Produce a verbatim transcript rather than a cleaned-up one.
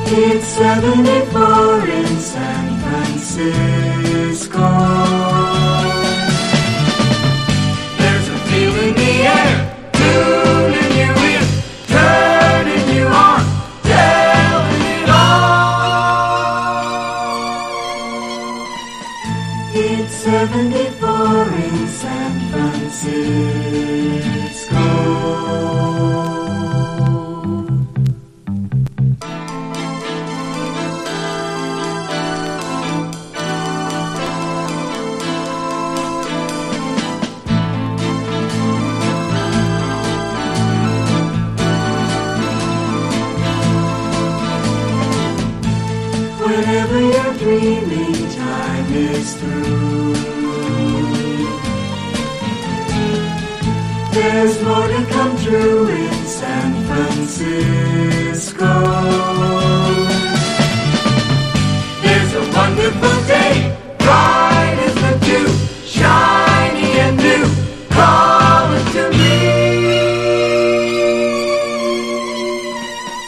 It's seventy-four in San Francisco. There's a feel in the air, tuning you in, turning you on, telling it all. It's seventy-four in San Francisco. Whenever you're dreaming, time is through. There's more to come true in San Francisco.